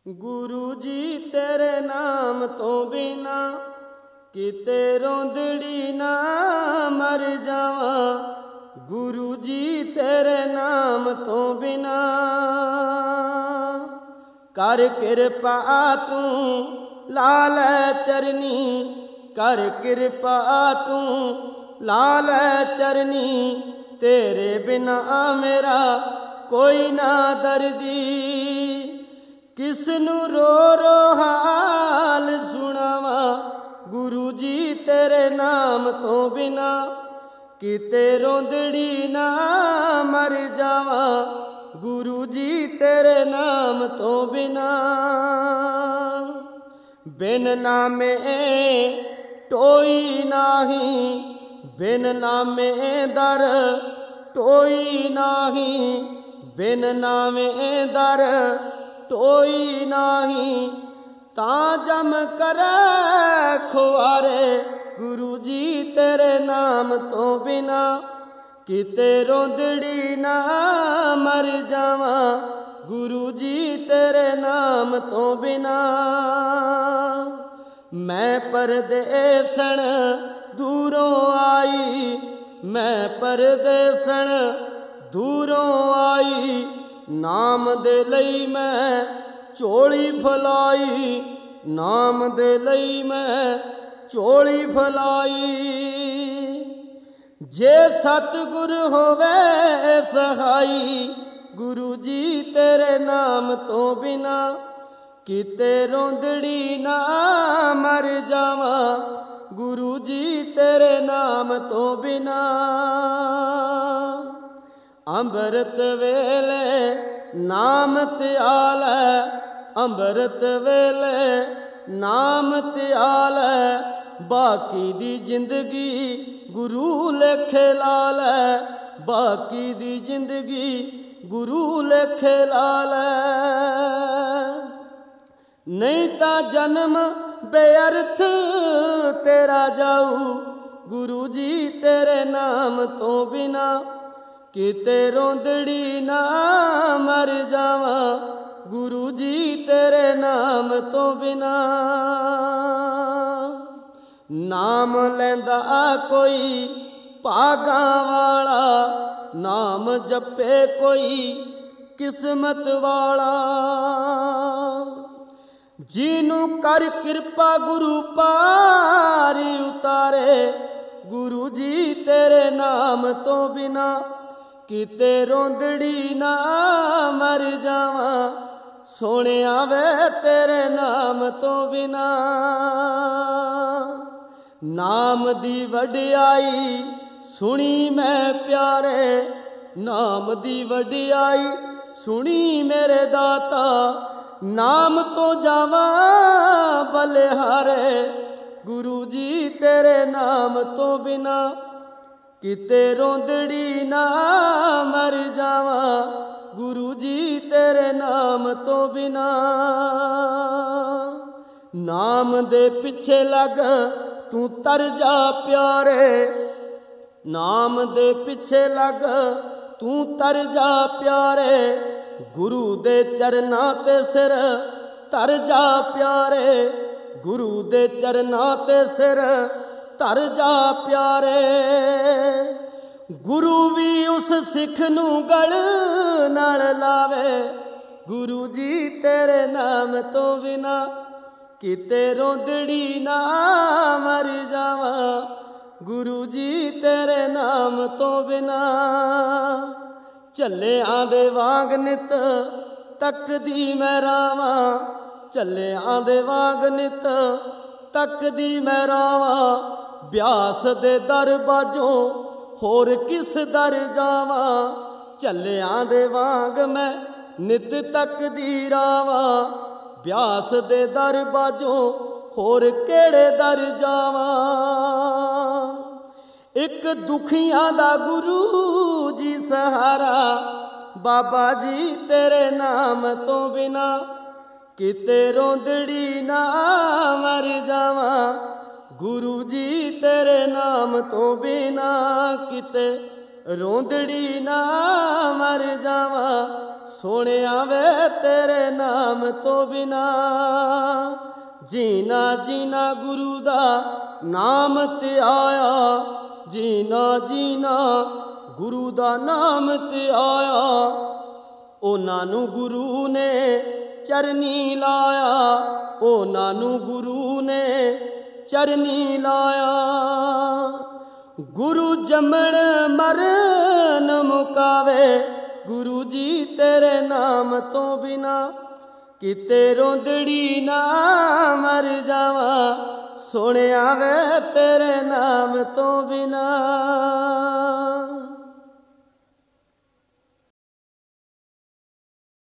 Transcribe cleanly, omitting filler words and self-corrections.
ਗੁਰੂ ਜੀ ਤੇਰੇ ਨਾਮ ਤੋਂ ਬਿਨਾ ਕਿਤੇ ਰੋਂਦੜੀ ਨਾ ਮਰ ਜਾਵਾਂ। ਗੁਰੂ ਜੀ ਤੇਰੇ ਨਾਮ ਤੋਂ ਬਿਨਾ ਕਰ ਕਿਰਪਾ ਤੂੰ ਲਾ ਲੈ ਚਰਨੀ, ਕਰ ਕਿਰਪਾ ਤੂੰ ਲਾ ਲੈ ਚਰਨੀ। ਤੇਰੇ ਬਿਨਾ ਮੇਰਾ ਕੋਈ ਨਾ ਦਰਦੀ, ਕਿਸ ਨੂੰ ਰੋ ਰੋ ਹਾਲ ਸੁਣਾਵਾਂ। ਗੁਰੂ ਜੀ ਤੇਰੇ ਨਾਮ ਤੋਂ ਬਿਨਾ ਕਿਤੇ ਰੋਂਦੜੀ ਨਾ ਮਰ ਜਾਵਾਂ। ਗੁਰੂ ਜੀ ਤੇਰੇ ਨਾਮ ਤੋਂ ਬਿਨਾ ਬਿਨ ਨਾਮੇ ਟੋਈ ਨਾਹੀ, ਬਿਨ ਨਾਮੇ ਦਰ ਟੋਈ ਨਾਹੀ, ਬਿਨ ਨਾਮੇ ਦਰ ਟੋਈ ਨਾਹੀ। ਤਾਂ ਜਮ ਕਰੈ ਖੁਆਰੇ, ਗੁਰੂ ਜੀ ਤੇਰੇ ਨਾਮ ਤੋਂ ਬਿਨਾ ਕਿਤੇ ਰੋਂਦੜੀ ਨਾ ਮਰ ਜਾਵਾਂ। ਗੁਰੂ ਜੀ ਤੇਰੇ ਨਾਮ ਤੋਂ ਬਿਨਾ ਮੈਂ ਪਰਦੇਸਣ ਦੂਰੋਂ ਆਈ, ਮੈਂ ਪਰਦੇਸਣ ਦੂਰੋਂ ਆਈ। ਨਾਮ ਦੇ ਲਈ ਮੈਂ ਝੋਲੀ ਫਲਾਈ, ਨਾਮ ਦੇ ਲਈ ਮੈਂ ਝੋਲੀ ਫਲਾਈ। ਜੇ ਸਤਿਗੁਰ ਹੋਵੇ ਸਹਾਈ, ਗੁਰੂ ਜੀ ਤੇਰੇ ਨਾਮ ਤੋਂ ਬਿਨਾ ਕਿਤੇ ਰੋਂਦੜੀ ਨਾ ਮਰ ਜਾਵਾਂ। ਗੁਰੂ ਜੀ ਤੇਰੇ ਨਾਮ ਤੋਂ ਬਿਨਾ ਅੰਮ੍ਰਿਤ ਵੇਲੇ ਨਾਮ ਧਿਆਲੈ, ਅੰਮ੍ਰਿਤ ਵੇਲੇ ਨਾਮ ਧਿਆਲੈ। ਬਾਕੀ ਦੀ ਜ਼ਿੰਦਗੀ ਗੁਰੂ ਲੇਖੇ ਲਾ ਲੈ, ਬਾਕੀ ਦੀ ਜ਼ਿੰਦਗੀ ਗੁਰੂ ਲੇਖੇ ਲਾ ਲੈ। ਨਹੀਂ ਤਾਂ ਜਨਮ ਬੇਅਰਥ ਤੇਰਾ ਜਾਊ। ਗੁਰੂ ਜੀ ਤੇਰੇ ਨਾਮ ਤੋਂ ਬਿਨਾ ਕਿਤੇ ਰੋਂਦੜੀ ਨਾ ਮਰ ਜਾਵਾਂ। ਗੁਰੂ ਜੀ ਤੇਰੇ ਨਾਮ ਤੋਂ ਬਿਨਾ ਨਾਮ ਲੈਂਦਾ ਕੋਈ ਭਾਗਾਂ ਵਾਲਾ, ਨਾਮ ਜਪੇ ਕੋਈ ਕਿਸਮਤ ਵਾਲਾ। ਜਿਹਨੂੰ ਕਰ ਕਿਰਪਾ ਗੁਰੂ ਪਾਰੀ ਉਤਾਰੇ। ਗੁਰੂ ਜੀ ਤੇਰੇ ਨਾਮ ਤੋਂ ਬਿਨਾ ਕਿਤੇ ਰੋਂਦੜੀ ਨਾ ਮਰ ਜਾਵਾਂ। ਸੋਹਣਿਆ ਵੇ ਤੇਰੇ ਨਾਮ ਤੋਂ ਬਿਨਾ ਨਾਮ ਦੀ ਵਡਿਆਈ ਸੁਣੀ ਮੈਂ ਪਿਆਰੇ, ਨਾਮ ਦੀ ਵਡਿਆਈ ਸੁਣੀ ਮੇਰੇ ਦਾਤਾ। ਨਾਮ ਤੋਂ ਜਾਵਾਂ ਬਲਿਹਾਰੇ। ਗੁਰੂ ਜੀ ਤੇਰੇ ਨਾਮ ਤੋਂ ਬਿਨਾ ਕਿਤੇ ਰੋਂਦੜੀ ਨਾ ਮਰ ਜਾਵਾਂ। ਗੁਰੂ ਜੀ ਤੇਰੇ ਨਾਮ ਤੋਂ ਬਿਨਾ ਨਾਮ ਦੇ ਪਿੱਛੇ ਲੱਗ ਤੂੰ ਤਰ ਜਾ ਪਿਆਰੇ, ਨਾਮ ਦੇ ਪਿੱਛੇ ਲੱਗ ਤੂੰ ਤਰ ਜਾ ਪਿਆਰੇ। ਗੁਰੂ ਦੇ ਚਰਨਾਂ ਤੇ ਸਿਰ ਧਰ ਜਾ ਪਿਆਰੇ, ਗੁਰੂ ਦੇ ਚਰਨਾਂ ਤੇ ਸਿਰ ਧਰ ਜਾ ਪਿਆਰੇ। ਗੁਰੂ ਵੀ ਉਸ ਸਿੱਖ ਨੂੰ ਗਲ ਨਾਲ ਲਾਵੇ। ਗੁਰੂ ਜੀ ਤੇਰੇ ਨਾਮ ਤੋਂ ਬਿਨਾ ਕਿਤੇ ਰੋਂਦੜੀ ਨਾ ਮਰ ਜਾਵਾਂ। ਗੁਰੂ ਜੀ ਤੇਰੇ ਨਾਮ ਤੋਂ ਬਿਨਾ ਝੱਲਿਆਂ ਦੇ ਵਾਂਗ ਨਿਤ ਤੱਕਦੀ ਮੈਂ ਰਾਵਾਂ, ਝੱਲਿਆਂ ਦੇ ਵਾਂਗ ਨਿਤ ਤੱਕਦੀ ਮੈਂ ਰਾਵਾਂ। ਬਿਆਸ ਦੇ ਦਰ ਬਾਝੋਂ ਹੋਰ ਕਿਸ ਦਰ ਜਾਵਾਂ। ਝੱਲਿਆਂ ਦੇ ਵਾਂਗ ਮੈਂ ਨਿਤ ਤੱਕਦੀ ਰਾਵਾਂ। ਬਿਆਸ ਦੇ ਦਰ ਬਾਝੋਂ ਹੋਰ ਕਿਹੜੇ ਦਰ ਜਾਵਾਂ। ਇੱਕ ਦੁਖੀਆਂ ਦਾ ਗੁਰੂ ਜੀ ਸਹਾਰਾ। ਬਾਬਾ ਜੀ ਤੇਰੇ ਨਾਮ ਤੋਂ ਬਿਨਾ ਕਿਤੇ ਰੋਂਦੜੀ ਨਾ ਮਰ ਜਾਵਾਂ। ਗੁਰੂ ਜੀ ਤੇਰੇ ਨਾਮ ਤੋਂ ਬਿਨਾ ਕਿਤੇ ਰੋਂਦੜੀ ਨਾ ਮਰ ਜਾਵਾਂ। ਸੋਹਣਿਆ ਵੇ ਤੇਰੇ ਨਾਮ ਤੋਂ ਬਿਨਾ ਜੀਣਾ ਜੀਣਾ ਗੁਰੂ ਦਾ ਨਾਮ ਤੇ ਆਇਆ ਜੀਣਾ ਜੀਣਾ ਗੁਰੂ ਦਾ ਨਾਮ ਤੇ ਆਇਆ ਉਹਨਾਂ ਨੂੰ ਗੁਰੂ ਨੇ ਚਰਨੀ ਲਾਇਆ ਉਹਨਾਂ ਨੂੰ ਗੁਰੂ ਨੇ ਚਰਨੀ ਲਾਇਆ ਗੁਰੂ ਜੰਮਣ ਮਰਨ ਮੁਕਾਵੇ ਗੁਰੂ ਜੀ ਤੇਰੇ ਨਾਮ ਤੋਂ ਬਿਨਾ ਕਿਤੇ ਰੋਂਦੜੀ ਨਾ ਮਰ ਜਾਵਾਂ ਸੋਹਣਿਆ ਵੇ ਤੇਰੇ ਨਾਮ ਤੋਂ ਬਿਨਾ